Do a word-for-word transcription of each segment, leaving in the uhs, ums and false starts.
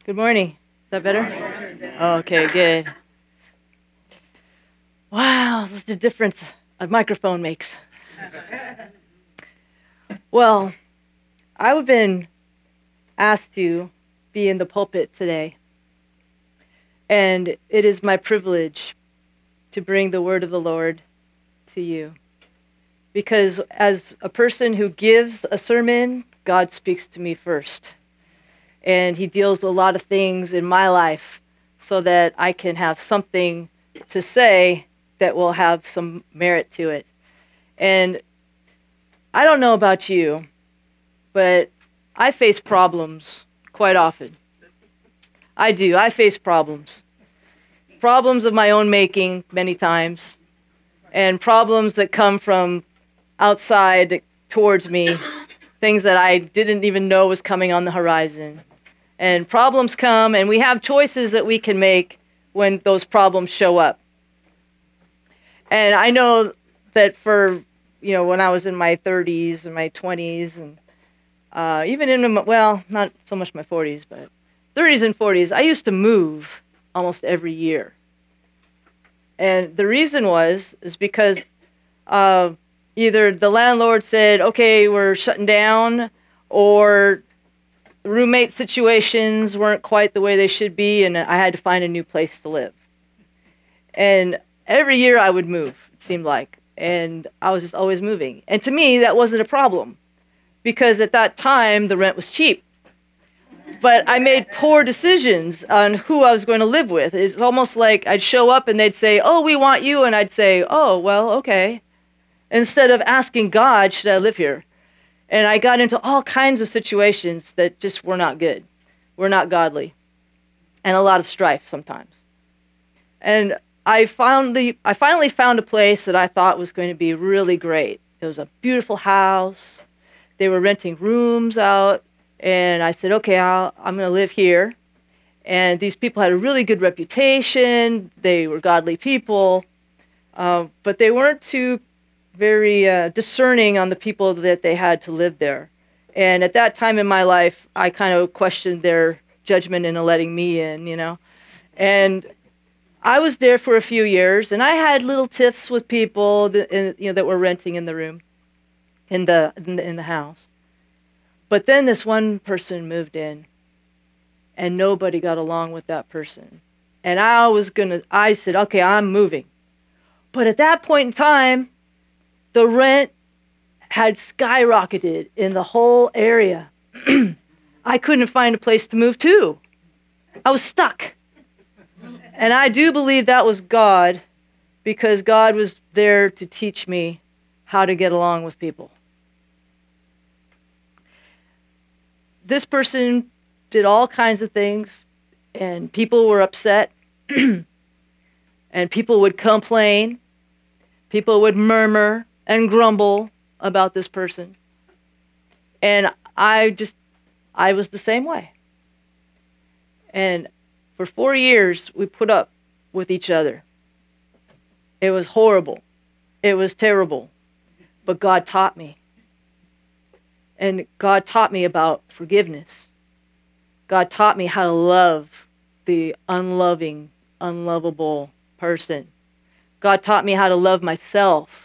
Good morning. Is that better? Okay, good. Wow, that's the difference a microphone makes. Well, I've been asked to be in the pulpit today, and it is my privilege to bring the word of the Lord to you. Because as a person who gives a sermon, God speaks to me first. And he deals a lot of things in my life so that I can have something to say that will have some merit to it. And I don't know about you, but I face problems quite often. I do. I face problems. Problems of my own making many times, and problems that come from outside towards me, things that I didn't even know was coming on the horizon. And problems come, and we have choices that we can make when those problems show up. And I know that for, you know, when I was in my thirties and my twenties, and uh, even in, my, well, not so much my forties, but thirties and forties, I used to move almost every year. And the reason was, is because uh, either the landlord said, okay, we're shutting down, or roommate situations weren't quite the way they should be, and I had to find a new place to live. And every year I would move, it seemed like, and I was just always moving. And to me, that wasn't a problem, because at that time, the rent was cheap. But I made poor decisions on who I was going to live with. It's almost like I'd show up and they'd say, oh, we want you, and I'd say, oh, well, okay. Instead of asking God, should I live here? And I got into all kinds of situations that just were not good, were not godly, and a lot of strife sometimes. And I found the, I finally found a place that I thought was going to be really great. It was a beautiful house. They were renting rooms out, and I said, okay, I'll, I'm going to live here. And these people had a really good reputation. They were godly people, uh, but they weren't too very uh, discerning on the people that they had to live there. And at that time in my life, I kind of questioned their judgment in letting me in, you know. And I was there for a few years, and I had little tiffs with people that, you know, that were renting in the room, in the, in the in the house. But then this one person moved in, and nobody got along with that person. And I was gonna, I said, okay, I'm moving. But at that point in time, the rent had skyrocketed in the whole area. I couldn't find a place to move to. I was stuck. And I do believe that was God, because God was there to teach me how to get along with people. This person did all kinds of things, and people were upset, and people would complain, people would murmur and grumble about this person. And I just, I was the same way. And for four years, we put up with each other. It was horrible. It was terrible. But God taught me. And God taught me about forgiveness. God taught me how to love the unloving, unlovable person. God taught me how to love myself.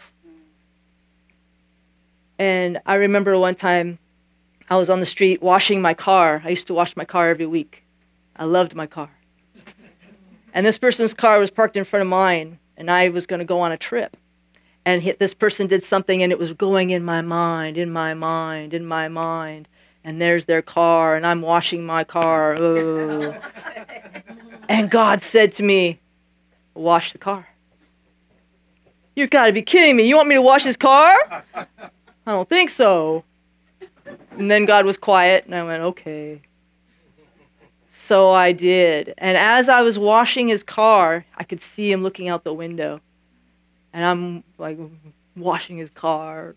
And I remember one time I was on the street washing my car. I used to wash my car every week. I loved my car. And this person's car was parked in front of mine, and I was going to go on a trip. And he, this person did something, and it was going in my mind, in my mind, in my mind. And there's their car, and I'm washing my car. Oh. And God said to me, wash the car. You got to be kidding me. You want me to wash his car? I don't think so. And then God was quiet, and I went, okay. So I did. And as I was washing his car, I could see him looking out the window. And I'm like washing his car.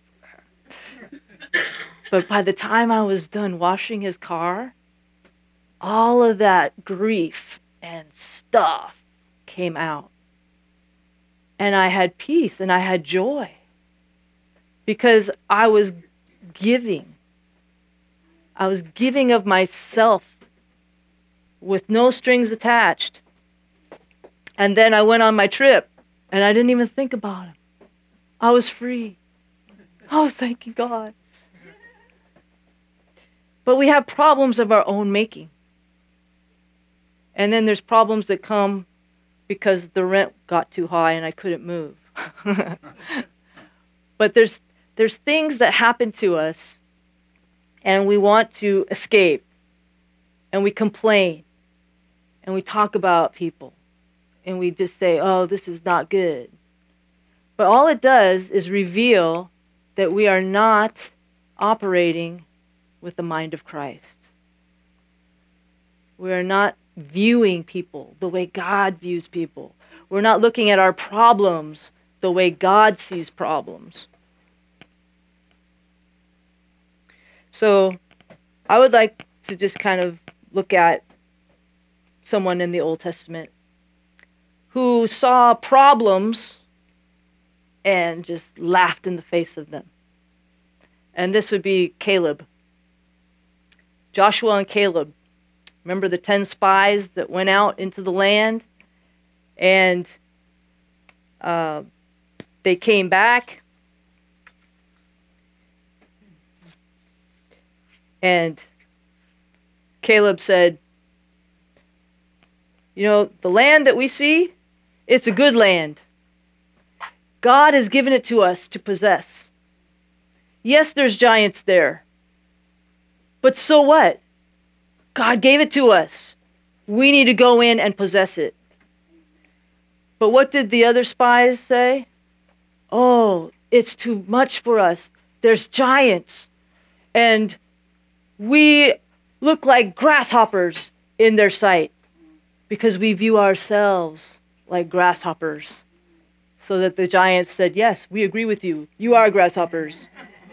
But by the time I was done washing his car, all of that grief and stuff came out. And I had peace and I had joy. Because I was giving. I was giving of myself with no strings attached. And then I went on my trip, and I didn't even think about him. I was free. Oh, thank you, God. But we have problems of our own making. And then there's problems that come because the rent got too high and I couldn't move. But there's there's things that happen to us, and we want to escape, and we complain, and we talk about people, and we just say, oh, this is not good. But all it does is reveal that we are not operating with the mind of Christ. We are not viewing people the way God views people. We're not looking at our problems the way God sees problems. So I would like to just kind of look at someone in the Old Testament who saw problems and just laughed in the face of them. And this would be Caleb. Joshua and Caleb. Remember the ten spies that went out into the land? And uh, they came back. And Caleb said, you know, the land that we see, it's a good land. God has given it to us to possess. Yes, there's giants there. But so what? God gave it to us. We need to go in and possess it. But what did the other spies say? Oh, it's too much for us. There's giants. And we look like grasshoppers in their sight because we view ourselves like grasshoppers. So that the giants said, yes, we agree with you. You are grasshoppers.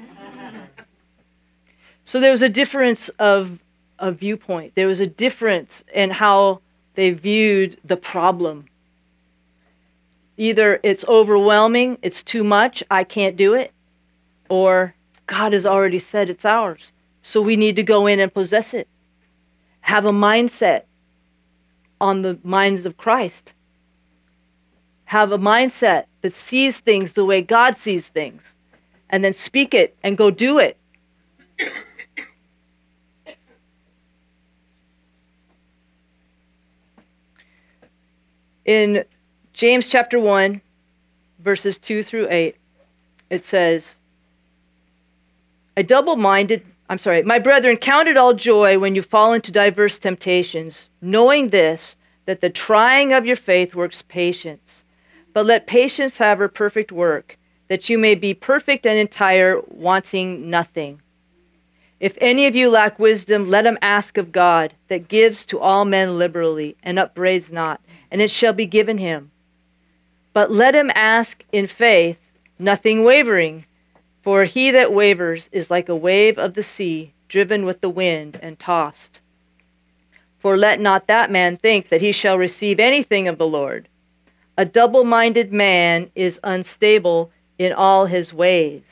So there was a difference of a viewpoint. There was a difference in how they viewed the problem. Either it's overwhelming, it's too much, I can't do it, or God has already said it's ours, so we need to go in and possess it. Have a mindset on the minds of Christ. Have a mindset that sees things the way God sees things, and then speak it and go do it. In James chapter one, verses two through eight, it says, A double-minded, I'm sorry, my brethren, count it all joy when you fall into diverse temptations, knowing this, that the trying of your faith works patience. But let patience have her perfect work, that you may be perfect and entire, wanting nothing. If any of you lack wisdom, let him ask of God, that gives to all men liberally, and upbraids not, and it shall be given him. But let him ask in faith, nothing wavering. For he that wavers is like a wave of the sea, driven with the wind and tossed. For let not that man think that he shall receive anything of the Lord. A double-minded man is unstable in all his ways.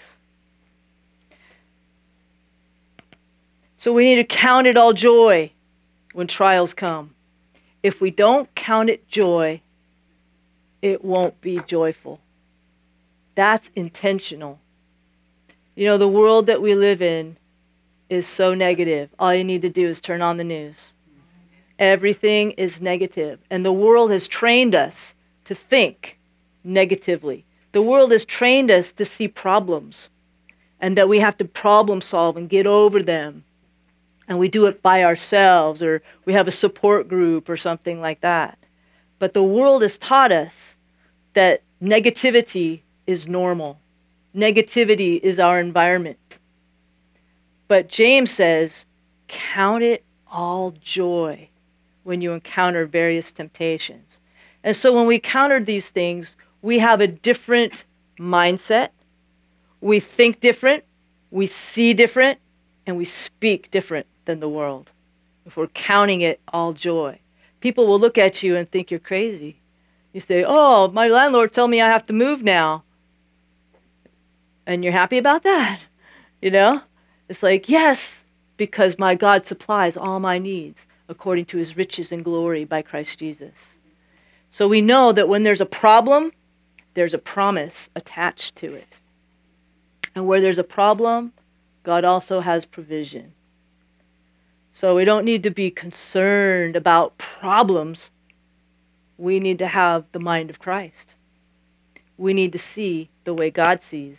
So we need to count it all joy when trials come. If we don't count it joy, it won't be joyful. That's intentional. You know, the world that we live in is so negative. All you need to do is turn on the news. Everything is negative. And the world has trained us to think negatively. The world has trained us to see problems and that we have to problem solve and get over them. And we do it by ourselves, or we have a support group or something like that. But the world has taught us that negativity is normal. Negativity is our environment. But James says, count it all joy when you encounter various temptations. And so when we counter these things, we have a different mindset. We think different, we see different, and we speak different than the world. If we're counting it all joy. People will look at you and think you're crazy. You say, oh, my landlord told me I have to move now. And you're happy about that? You know? It's like, yes, because my God supplies all my needs according to his riches and glory by Christ Jesus. So we know that when there's a problem, there's a promise attached to it. And where there's a problem, God also has provision. So we don't need to be concerned about problems. We need to have the mind of Christ. We need to see the way God sees.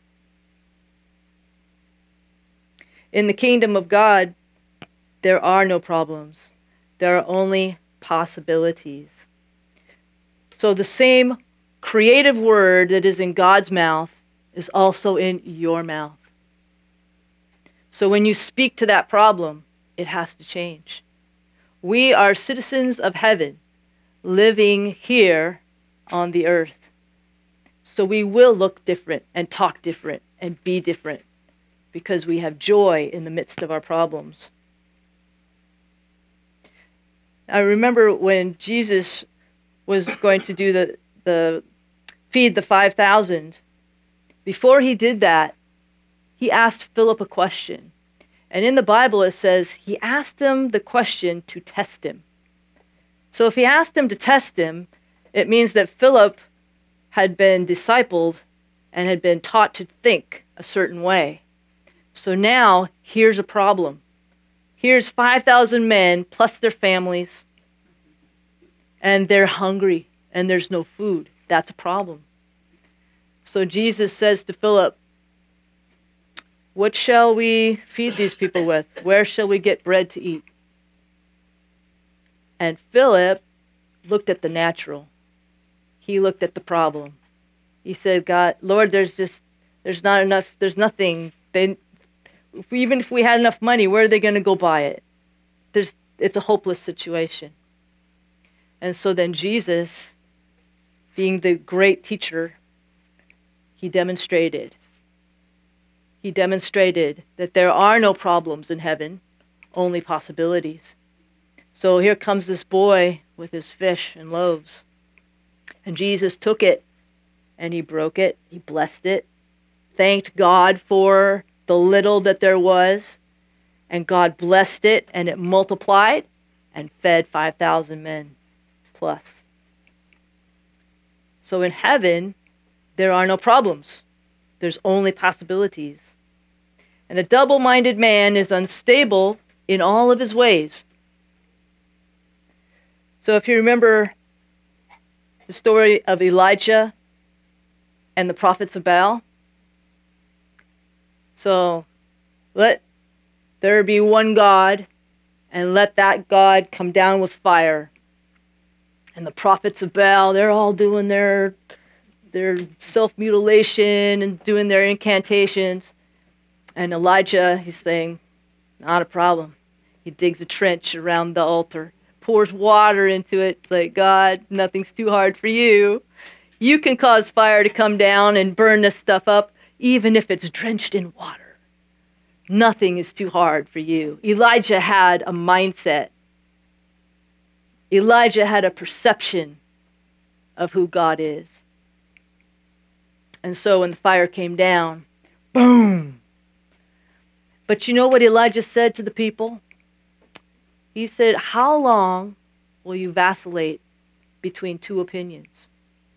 In the kingdom of God, there are no problems. There are only possibilities. So the same creative word that is in God's mouth is also in your mouth. So when you speak to that problem, it has to change. We are citizens of heaven, living here on the earth. So we will look different and talk different and be different because we have joy in the midst of our problems. I remember when Jesus was going to do the, the feed the five thousand, before he did that, he asked Philip a question. And in the Bible it says he asked him the question to test him. So if he asked him to test him, it means that Philip had been discipled and had been taught to think a certain way. So now here's a problem. Here's five thousand men plus their families, and they're hungry and there's no food. That's a problem. So Jesus says to Philip, what shall we feed these people with? Where shall we get bread to eat? And Philip looked at the natural. He looked at the problem. He said, God, Lord, there's just, there's not enough, there's nothing. They, even if we had enough money, where are they going to go buy it? There's, it's a hopeless situation. And so then Jesus, being the great teacher, he demonstrated. He demonstrated that there are no problems in heaven, only possibilities. So here comes this boy with his fish and loaves. And Jesus took it, and he broke it, he blessed it, thanked God for the little that there was, and God blessed it, and it multiplied and fed five thousand men plus. So in heaven, there are no problems. There's only possibilities. And a double-minded man is unstable in all of his ways. So if you remember the story of Elijah and the prophets of Baal, so let there be one God, and let that God come down with fire. And the prophets of Baal, they're all doing their, their self-mutilation and doing their incantations. And Elijah, he's saying, not a problem. He digs a trench around the altar, pours water into it. It's like, God, nothing's too hard for you. You can cause fire to come down and burn this stuff up, even if it's drenched in water. Nothing is too hard for you. Elijah had a mindset. Elijah had a perception of who God is. And so when the fire came down, boom! But you know what Elijah said to the people? He said, how long will you vacillate between two opinions?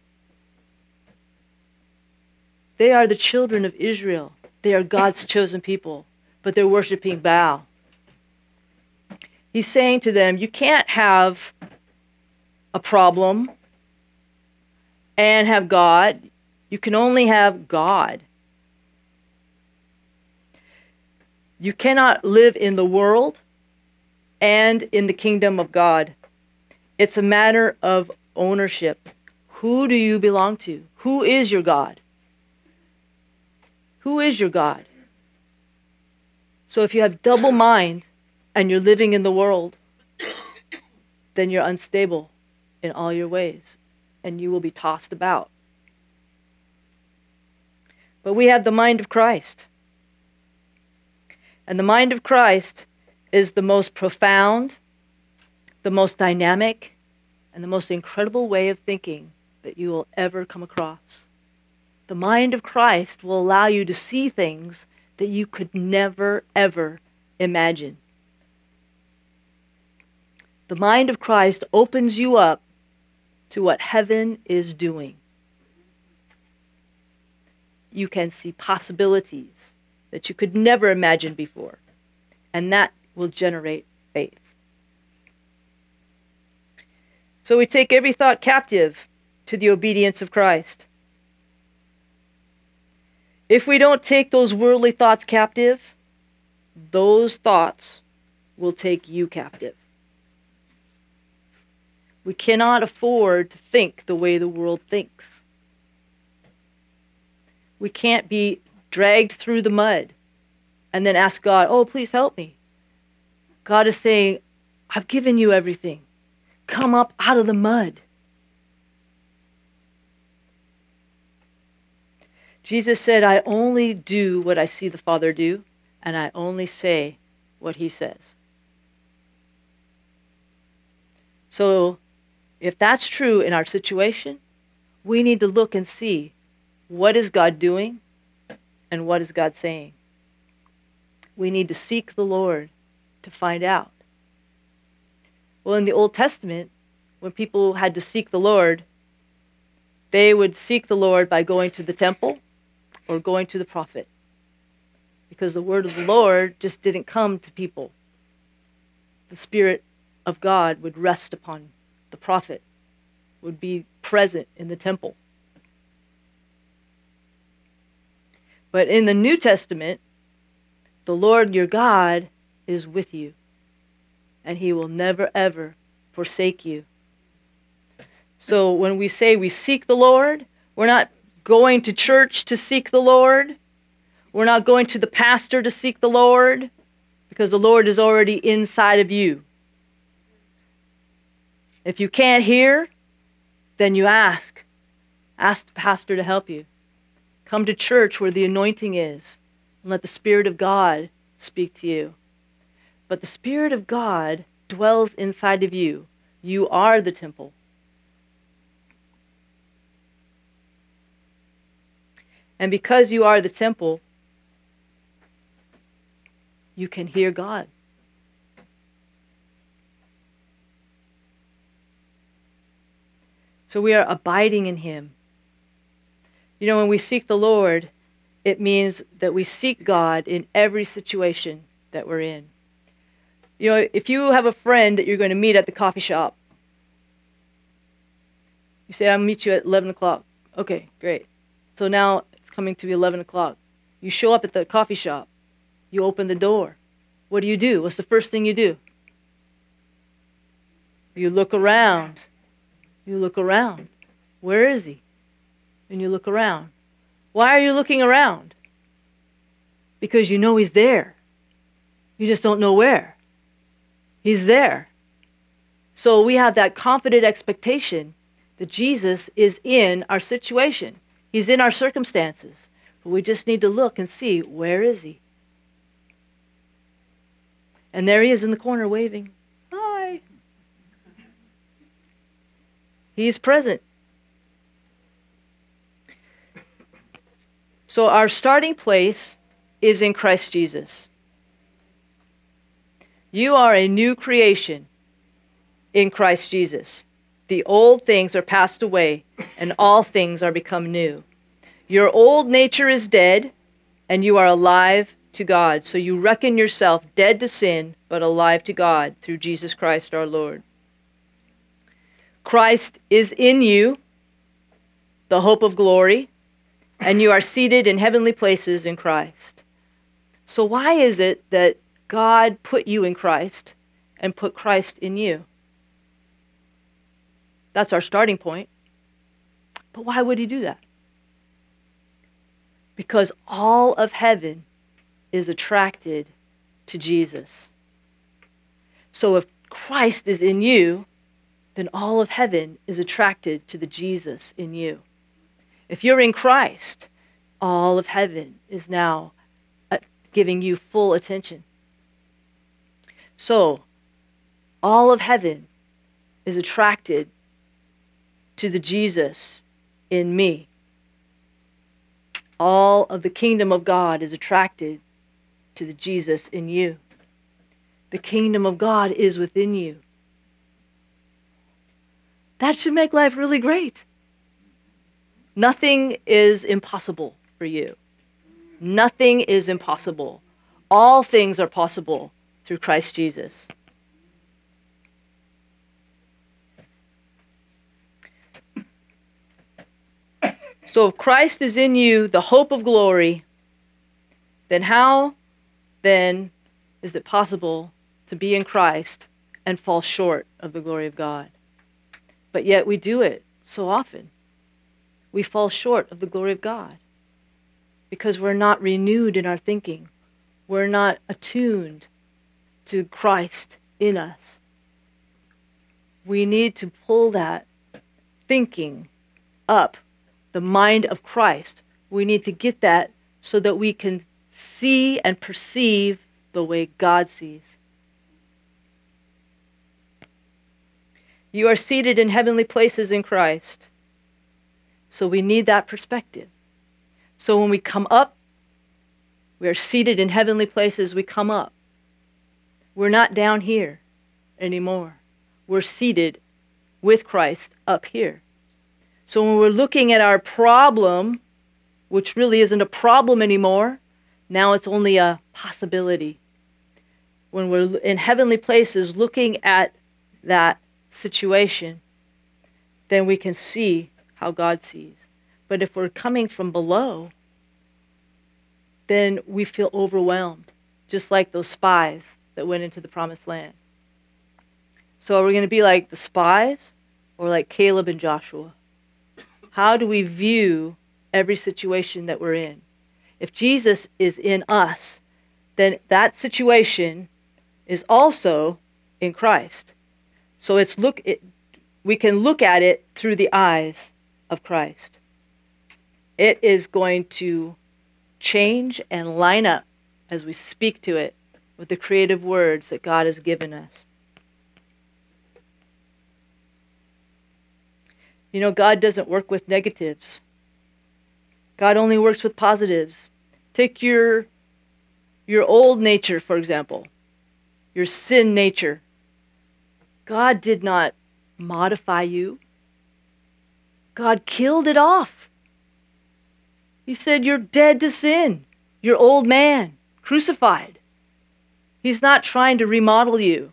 They are the children of Israel. They are God's chosen people, but they're worshiping Baal. He's saying to them, you can't have a problem and have God. You can only have God. You cannot live in the world and in the kingdom of God. It's a matter of ownership. Who do you belong to? Who is your God? Who is your God? So if you have double mind and you're living in the world, then you're unstable in all your ways, and you will be tossed about. But we have the mind of Christ. And the mind of Christ is the most profound, the most dynamic, and the most incredible way of thinking that you will ever come across. The mind of Christ will allow you to see things that you could never, ever imagine. The mind of Christ opens you up to what heaven is doing. You can see possibilities that you could never imagine before, and that will generate faith. So we take every thought captive to the obedience of Christ. If we don't take those worldly thoughts captive, those thoughts will take you captive. We cannot afford to think the way the world thinks. We can't be dragged through the mud and then ask God, oh, please help me. God is saying, I've given you everything. Come up out of the mud. Jesus said, I only do what I see the Father do, and I only say what he says. So, if that's true in our situation, we need to look and see, what is God doing and what is God saying? We need to seek the Lord to find out. Well, in the Old Testament, when people had to seek the Lord, they would seek the Lord by going to the temple or going to the prophet. Because the word of the Lord just didn't come to people. The Spirit of God would rest upon the prophet, would be present in the temple. But in the New Testament, the Lord your God is with you, and he will never, ever forsake you. So when we say we seek the Lord, we're not going to church to seek the Lord. We're not going to the pastor to seek the Lord, because the Lord is already inside of you. If you can't hear, then you ask. Ask the pastor to help you. Come to church where the anointing is, and let the Spirit of God speak to you. But the Spirit of God dwells inside of you. You are the temple. And because you are the temple, you can hear God. So we are abiding in him. You know, when we seek the Lord, it means that we seek God in every situation that we're in. You know, if you have a friend that you're going to meet at the coffee shop, you say, I'll meet you at eleven o'clock. Okay, great. So now it's coming to be eleven o'clock. You show up at the coffee shop. You open the door. What do you do? What's the first thing you do? You look around. You look around. Where is he? And you look around. Why are you looking around? Because you know he's there. You just don't know where. He's there. So we have that confident expectation that Jesus is in our situation. He's in our circumstances. But we just need to look and see, where is he? And there he is in the corner waving. Hi. He is present. So our starting place is in Christ Jesus. You are a new creation in Christ Jesus. The old things are passed away, and all things are become new. Your old nature is dead, and you are alive to God. So you reckon yourself dead to sin, but alive to God through Jesus Christ our Lord. Christ is in you, the hope of glory, and you are seated in heavenly places in Christ. So why is it that God put you in Christ and put Christ in you? That's our starting point. But why would he do that? Because all of heaven is attracted to Jesus. So if Christ is in you, then all of heaven is attracted to the Jesus in you. If you're in Christ, all of heaven is now giving you full attention. So, all of heaven is attracted to the Jesus in me. All of the kingdom of God is attracted to the Jesus in you. The kingdom of God is within you. That should make life really great. Nothing is impossible for you. Nothing is impossible. All things are possible through Christ Jesus. So if Christ is in you, the hope of glory, then how then is it possible to be in Christ and fall short of the glory of God? But yet we do it so often. We fall short of the glory of God because we're not renewed in our thinking. We're not attuned to Christ in us. We need to pull that thinking up, the mind of Christ. We need to get that so that we can see and perceive the way God sees. You are seated in heavenly places in Christ. So we need that perspective. So when we come up, we are seated in heavenly places, we come up. We're not down here anymore. We're seated with Christ up here. So when we're looking at our problem, which really isn't a problem anymore, now it's only a possibility. When we're in heavenly places looking at that situation, then we can see how God sees. But if we're coming from below, then we feel overwhelmed, just like those spies that went into the promised land. So are we going to be like the spies or like Caleb and Joshua? How do we view every situation that we're in? If Jesus is in us, then that situation is also in Christ. So it's look it, we can look at it through the eyes of Christ. It is going to change and line up as we speak to it with the creative words that God has given us. You know, God doesn't work with negatives. God only works with positives. Take your, your old nature, for example, your sin nature. God did not modify you. God killed it off. He said, you're dead to sin. You're old man, crucified. He's not trying to remodel you.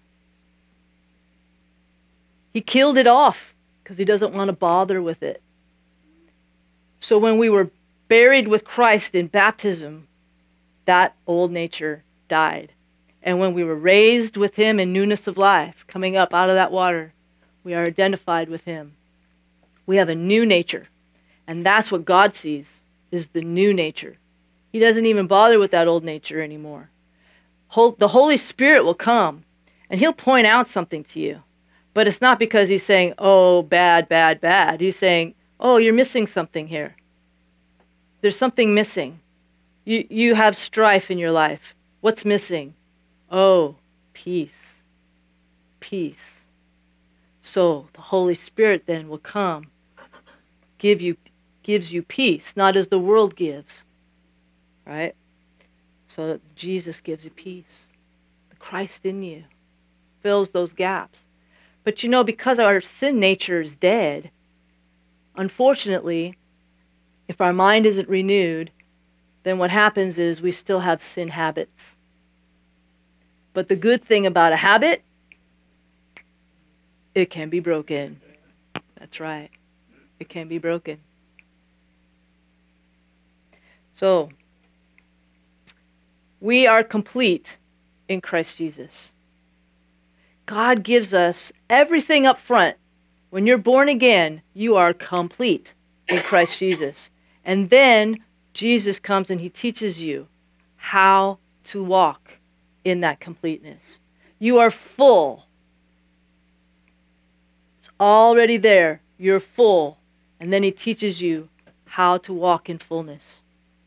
He killed it off because he doesn't want to bother with it. So when we were buried with Christ in baptism, that old nature died. And when we were raised with him in newness of life, coming up out of that water, we are identified with him. We have a new nature. And that's what God sees, is the new nature. He doesn't even bother with that old nature anymore. The Holy Spirit will come, and he'll point out something to you. But it's not because he's saying, oh, bad, bad, bad. He's saying, oh, you're missing something here. There's something missing. You, you have strife in your life. What's missing? Oh, peace. Peace. So the Holy Spirit then will come, give you, gives you peace, not as the world gives, right? So Jesus gives you peace. The Christ in you fills those gaps. But you know, because our sin nature is dead, unfortunately, if our mind isn't renewed, then what happens is we still have sin habits. But the good thing about a habit, it can be broken. That's right. It can be broken. So, we are complete in Christ Jesus. God gives us everything up front. When you're born again, you are complete in Christ Jesus. And then Jesus comes and he teaches you how to walk in that completeness. You are full. It's already there. You're full. And then he teaches you how to walk in fullness.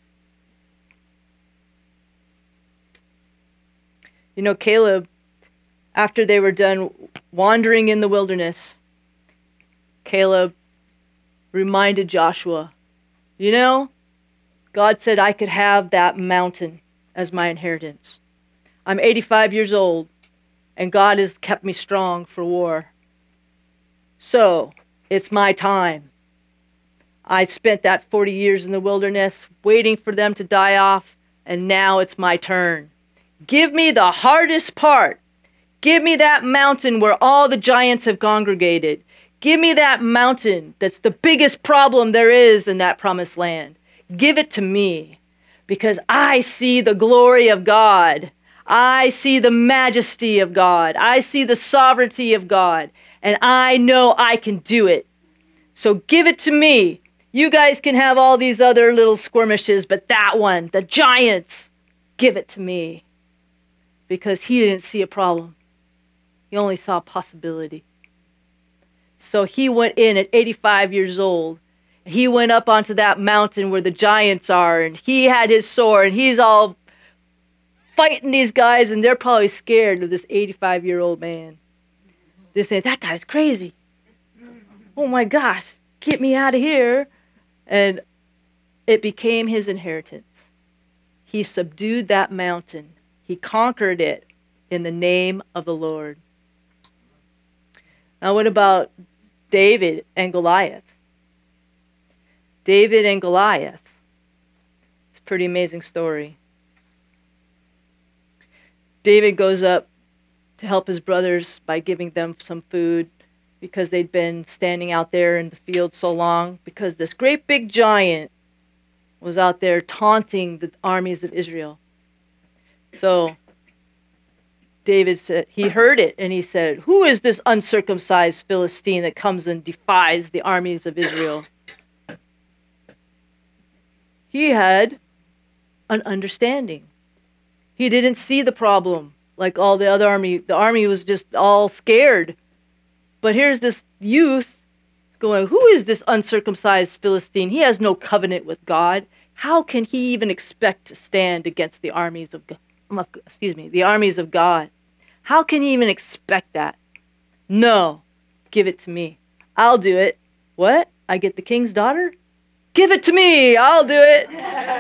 You know, Caleb, after they were done wandering in the wilderness, Caleb reminded Joshua, you know, God said I could have that mountain as my inheritance. I'm eighty-five years old, and God has kept me strong for war. So, It's my time. I spent that forty years in the wilderness waiting for them to die off, and now it's my turn. Give me the hardest part. Give me that mountain where all the giants have congregated. Give me that mountain that's the biggest problem there is in that promised land. Give it to me, because I see the glory of God. I see the majesty of God. I see the sovereignty of God, and I know I can do it. So give it to me. You guys can have all these other little skirmishes, but that one, the giants, give it to me. Because he didn't see a problem. He only saw a possibility. So he went in at eighty-five years old. He went up onto that mountain where the giants are, and he had his sword, and he's all fighting these guys, and they're probably scared of this eighty-five-year-old man. They say, that guy's crazy. Oh my gosh, get me out of here. And it became his inheritance. He subdued that mountain. He conquered it in the name of the Lord. Now, what about David and Goliath? David and Goliath. It's a pretty amazing story. David goes up to help his brothers by giving them some food because they'd been standing out there in the field so long, because this great big giant was out there taunting the armies of Israel. So David said, he heard it, and he said, who is this uncircumcised Philistine that comes and defies the armies of Israel? He had an understanding. He didn't see the problem like all the other army. The army was just all scared. But here's this youth going, who is this uncircumcised Philistine? He has no covenant with God. How can he even expect to stand against the armies of God? Excuse me, the armies of God? How can he even expect that? No, give it to me. I'll do it. What? I get the king's daughter? Give it to me. I'll do it.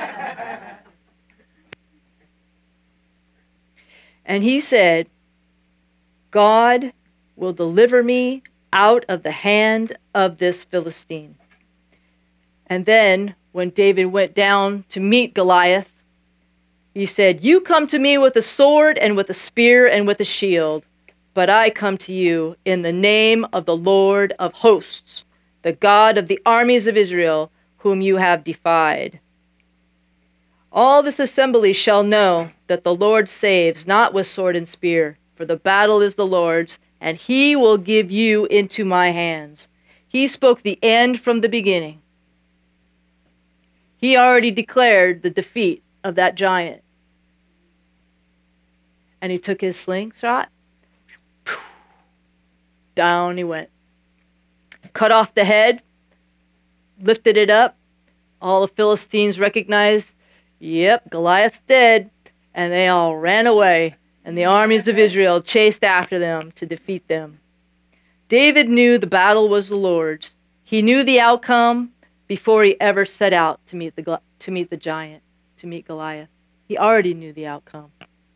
And he said, God will deliver me out of the hand of this Philistine. And then when David went down to meet Goliath, he said, you come to me with a sword and with a spear and with a shield, but I come to you in the name of the Lord of hosts, the God of the armies of Israel, whom you have defied. All this assembly shall know that the Lord saves not with sword and spear, for the battle is the Lord's, and he will give you into my hands. He spoke the end from the beginning. He already declared the defeat of that giant. And he took his slingshot. Down he went. Cut off the head. Lifted it up. All the Philistines recognized, yep, Goliath's dead. And they all ran away. And the armies of Israel chased after them to defeat them. David knew the battle was the Lord's. He knew the outcome before he ever set out to meet the to meet the giant, to meet Goliath. He already knew the outcome.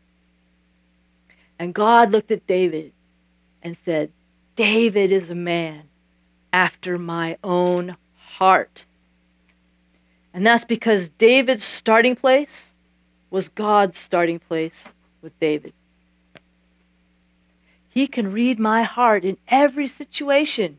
And God looked at David and said, David is a man after my own heart. And that's because David's starting place was God's starting place with David. He can read my heart in every situation.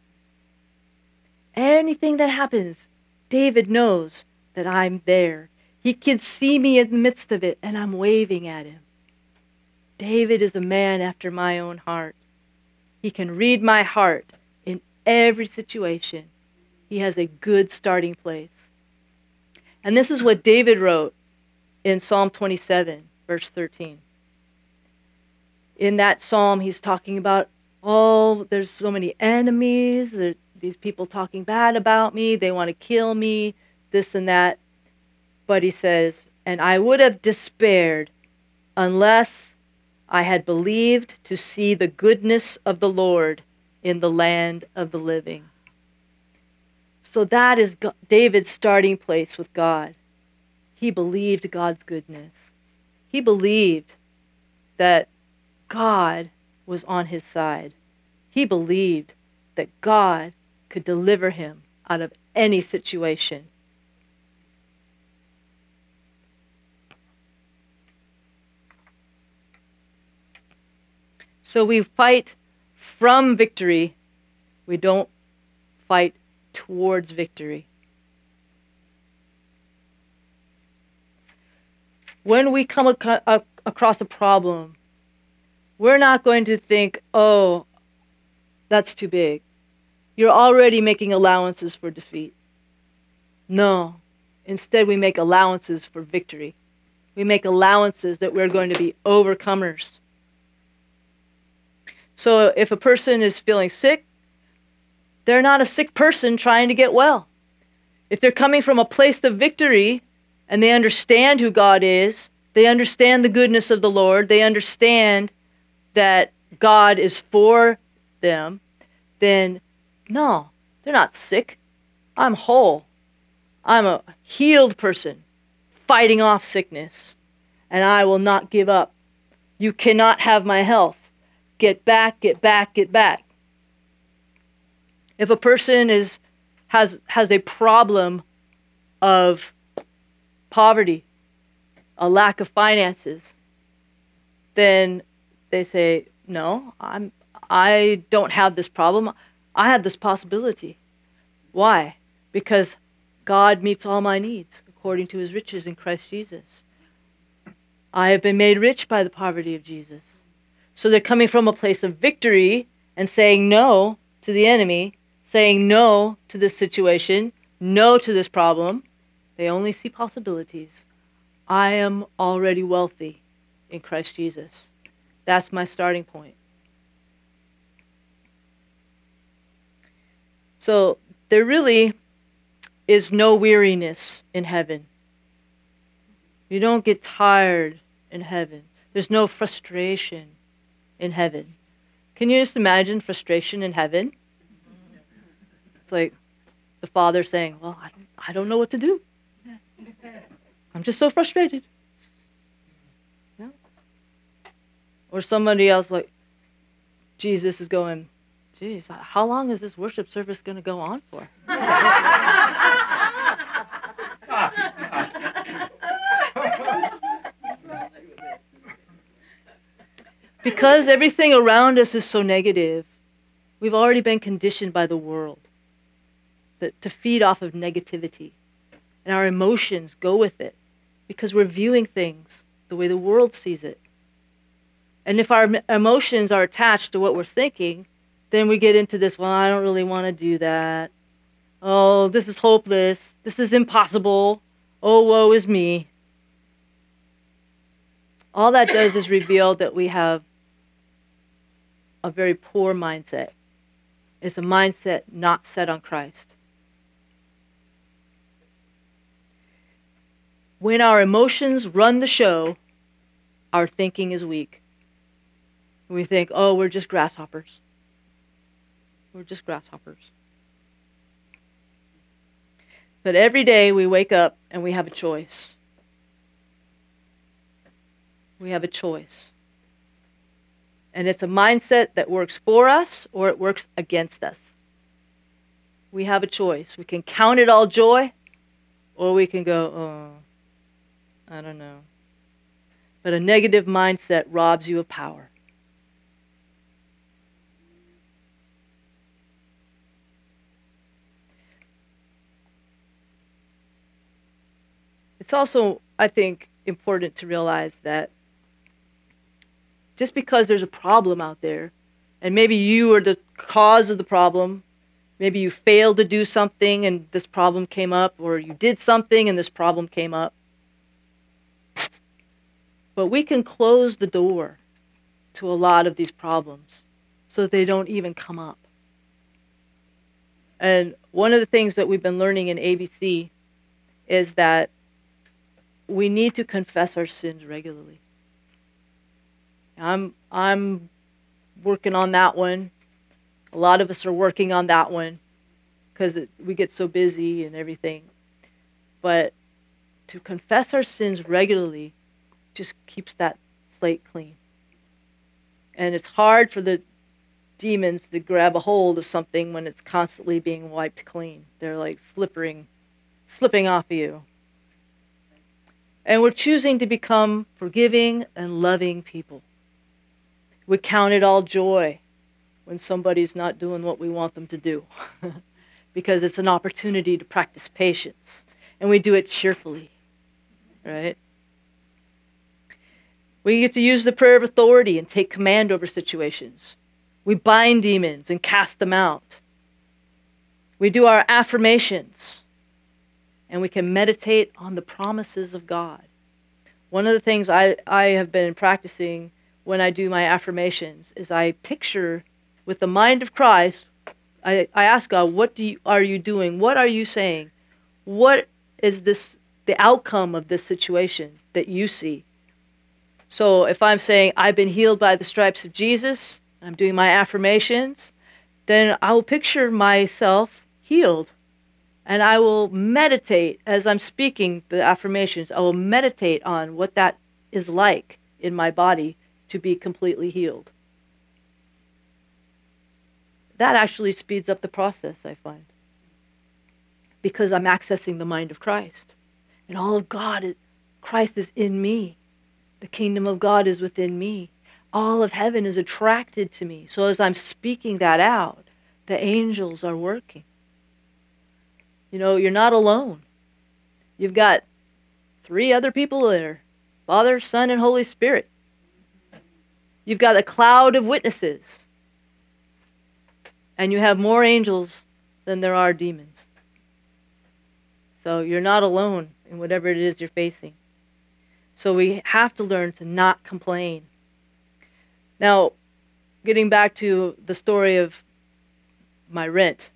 Anything that happens, David knows that I'm there. He can see me in the midst of it, and I'm waving at him. David is a man after my own heart. He can read my heart in every situation. He has a good starting place. And this is what David wrote in Psalm twenty-seven, verse thirteen. In that psalm, he's talking about, oh, there's so many enemies. There, these people talking bad about me. They want to kill me, this and that. But he says, and I would have despaired unless I had believed to see the goodness of the Lord in the land of the living. So that is God, David's starting place with God. He believed God's goodness. He believed that God was on his side. He believed that God could deliver him out of any situation. So we fight from victory. We don't fight towards victory. When we come ac- ac- across a problem, we're not going to think, oh, that's too big. You're already making allowances for defeat. No. Instead, we make allowances for victory. We make allowances that we're going to be overcomers. So if a person is feeling sick, they're not a sick person trying to get well. If they're coming from a place of victory and they understand who God is, they understand the goodness of the Lord, they understand that God is for them, then no, they're not sick. I'm whole. I'm a healed person fighting off sickness, and I will not give up. You cannot have my health. Get back, get back, get back. If a person is has has a problem of poverty, a lack of finances, then they say, no, I'm I don't have this problem. I have this possibility. Why? Because God meets all my needs according to his riches in Christ Jesus. I have been made rich by the poverty of Jesus. So they're coming from a place of victory and saying no to the enemy, saying no to this situation, no to this problem. They only see possibilities. I am already wealthy in Christ Jesus. That's my starting point. So there really is no weariness in heaven. You don't get tired in heaven. There's no frustration in heaven. Can you just imagine frustration in heaven? It's like the Father saying, well, I don't, I don't know what to do. I'm just so frustrated. Yeah. Or somebody else like, Jesus is going, geez, how long is this worship service going to go on for? Because everything around us is so negative, we've already been conditioned by the world that, to feed off of negativity. And our emotions go with it because we're viewing things the way the world sees it. And if our emotions are attached to what we're thinking, then we get into this, well, I don't really want to do that. Oh, this is hopeless. This is impossible. Oh, woe is me. All that does is reveal that we have a very poor mindset. It's a mindset not set on Christ. When our emotions run the show, our thinking is weak. We think, oh, we're just grasshoppers. We're just grasshoppers. But every day we wake up and we have a choice. We have a choice. And it's a mindset that works for us or it works against us. We have a choice. We can count it all joy, or we can go, oh, I don't know. But a negative mindset robs you of power. It's also, I think, important to realize that just because there's a problem out there, and maybe you are the cause of the problem, maybe you failed to do something and this problem came up, or you did something and this problem came up, but we can close the door to a lot of these problems so that they don't even come up. And one of the things that we've been learning in A B C is that we need to confess our sins regularly. I'm I'm working on that one. A lot of us are working on that one because we get so busy and everything. But to confess our sins regularly just keeps that slate clean. And it's hard for the demons to grab a hold of something when it's constantly being wiped clean. They're like slipping, slipping off of you. And we're choosing to become forgiving and loving people. We count it all joy when somebody's not doing what we want them to do because it's an opportunity to practice patience. And we do it cheerfully, right? We get to use the prayer of authority and take command over situations. We bind demons and cast them out. We do our affirmations, and we can meditate on the promises of God. One of the things I, I have been practicing when I do my affirmations is I picture with the mind of Christ, I, I ask God, what do you, are you doing? What are you saying? What is this, the outcome of this situation that you see? So if I'm saying, I've been healed by the stripes of Jesus, I'm doing my affirmations, then I will picture myself healed. And I will meditate as I'm speaking the affirmations. I will meditate on what that is like in my body to be completely healed. That actually speeds up the process, I find. Because I'm accessing the mind of Christ. And all of God, Christ is in me. The kingdom of God is within me. All of heaven is attracted to me. So as I'm speaking that out, the angels are working. You know, you're not alone. You've got three other people there. Father, Son, and Holy Spirit. You've got a cloud of witnesses. And you have more angels than there are demons. So you're not alone in whatever it is you're facing. So we have to learn to not complain. Now, getting back to the story of my rent.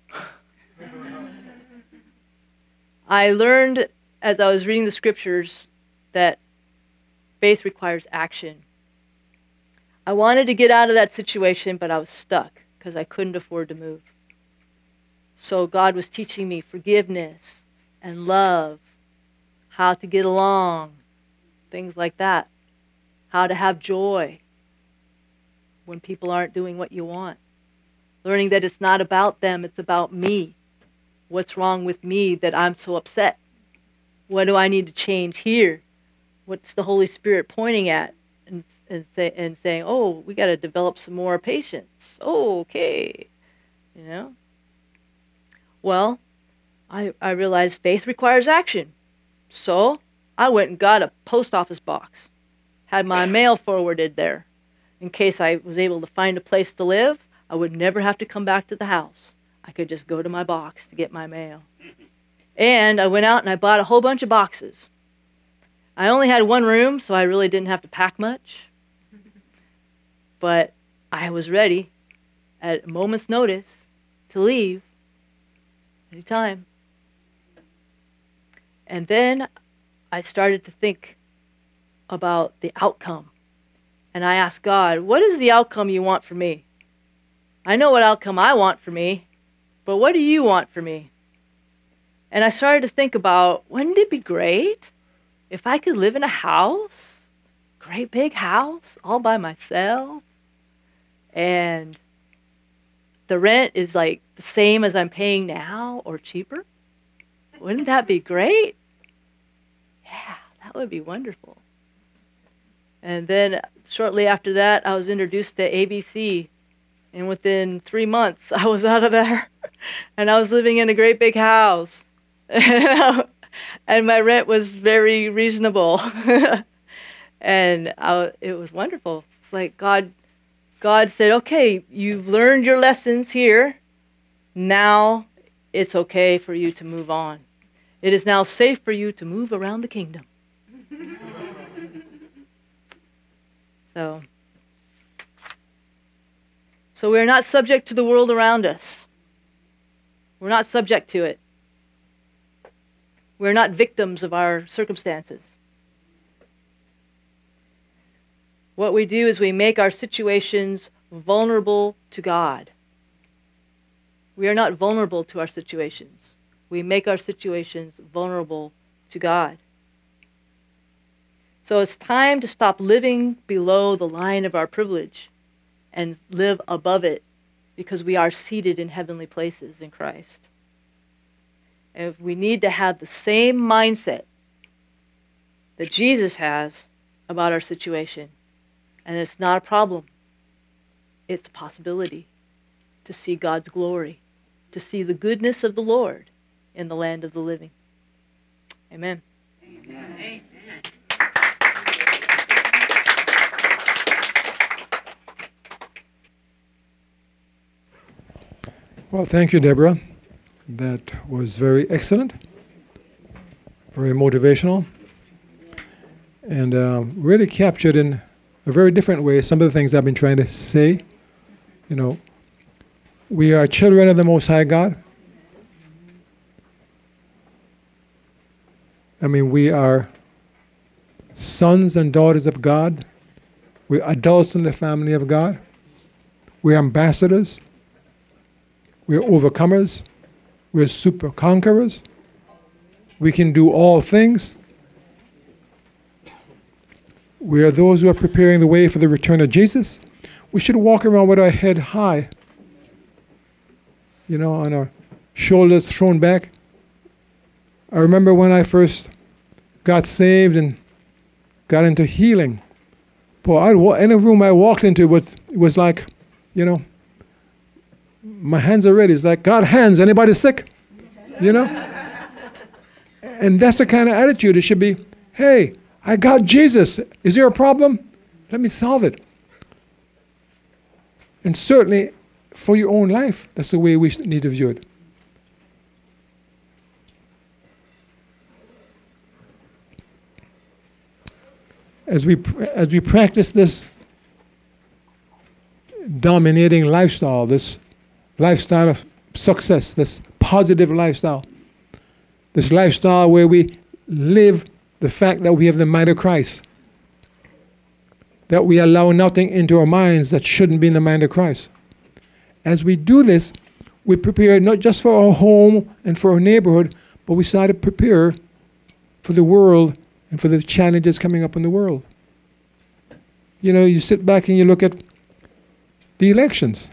I learned as I was reading the scriptures that faith requires action. I wanted to get out of that situation, but I was stuck because I couldn't afford to move. So God was teaching me forgiveness and love, how to get along, things like that, how to have joy when people aren't doing what you want. Learning that it's not about them, it's about me. What's wrong with me that I'm so upset? What do I need to change here? What's the Holy Spirit pointing at and and, say, and saying, oh, we got to develop some more patience. Oh, okay. You know? Well, I, I realized faith requires action. So I went and got a post office box. Had my mail forwarded there. In case I was able to find a place to live, I would never have to come back to the house. I could just go to my box to get my mail. And I went out and I bought a whole bunch of boxes. I only had one room, so I really didn't have to pack much. But I was ready at a moment's notice to leave anytime. And then I started to think about the outcome. And I asked God, what is the outcome you want for me? I know what outcome I want for me, but what do you want for me? And I started to think about, wouldn't it be great if I could live in a house, great big house, all by myself, and the rent is like the same as I'm paying now or cheaper? Wouldn't that be great? Yeah, that would be wonderful. And then shortly after that, I was introduced to A B C. And within three months, I was out of there. And I was living in a great big house. And my rent was very reasonable. And I, it was wonderful. It's like God, God said, okay, you've learned your lessons here. Now it's okay for you to move on. It is now safe for you to move around the kingdom. So, so we're not subject to the world around us. We're not subject to it. We're not victims of our circumstances. What we do is we make our situations vulnerable to God. We are not vulnerable to our situations. We make our situations vulnerable to God. So it's time to stop living below the line of our privilege and live above it because we are seated in heavenly places in Christ. And we need to have the same mindset that Jesus has about our situation. And it's not a problem. It's a possibility to see God's glory, to see the goodness of the Lord in the land of the living. Amen. Amen. Amen. Well, thank you, Deborah. That was very excellent, very motivational, and uh, really captured in a very different way some of the things I've been trying to say. You know, we are children of the Most High God. I mean, we are sons and daughters of God. We're adults in the family of God. We're ambassadors. We're overcomers. We're super conquerors. We can do all things. We are those who are preparing the way for the return of Jesus. We should walk around with our head high, you know, on our shoulders thrown back. I remember when I first got saved and got into healing. Boy, I'd wa- any room I walked into was it was like, you know, my hands are ready. It's like, God, hands, anybody sick? You know? And that's the kind of attitude it should be. Hey, I got Jesus. Is there a problem? Let me solve it. And certainly, for your own life, that's the way we need to view it. As we pr- as we practice this dominating lifestyle, this lifestyle of success, this positive lifestyle, this lifestyle where we live the fact that we have the mind of Christ, that we allow nothing into our minds that shouldn't be in the mind of Christ. As we do this, we prepare not just for our home and for our neighborhood, but we start to prepare for the world and for the challenges coming up in the world. You know, you sit back and you look at the elections.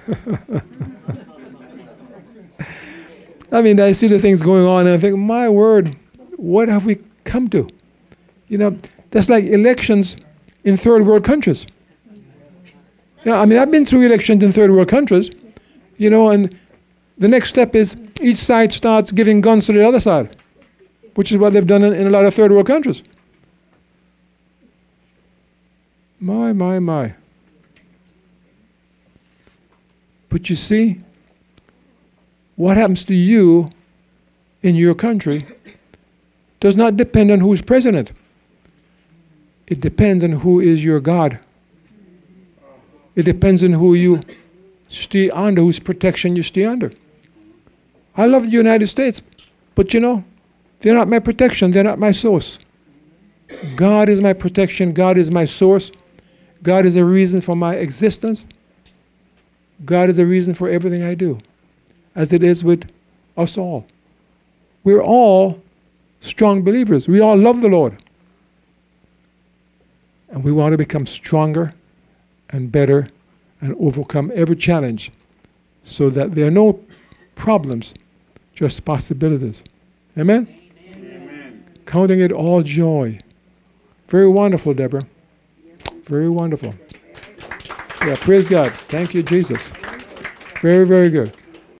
I mean, I see the things going on and I think, my word, what have we come to? You know, that's like elections in third world countries. Yeah, I mean, I've been through elections in third world countries, you know, and the next step is each side starts giving guns to the other side, which is what they've done in, in a lot of third world countries. My, my, my. But you see, what happens to you in your country does not depend on who's president. It depends on who is your God. It depends on who you stay under, whose protection you stay under. I love the United States, but you know, they're not my protection, they're not my source. God is my protection, God is my source. God is a reason for my existence. God is a reason for everything I do, as it is with us all. We're all strong believers. We all love the Lord. And we want to become stronger and better and overcome every challenge so that there are no problems, just possibilities. Amen? Amen. Counting it all joy. Very wonderful, Deborah. Very wonderful. Yeah, praise God. Thank you, Jesus. Very, very good.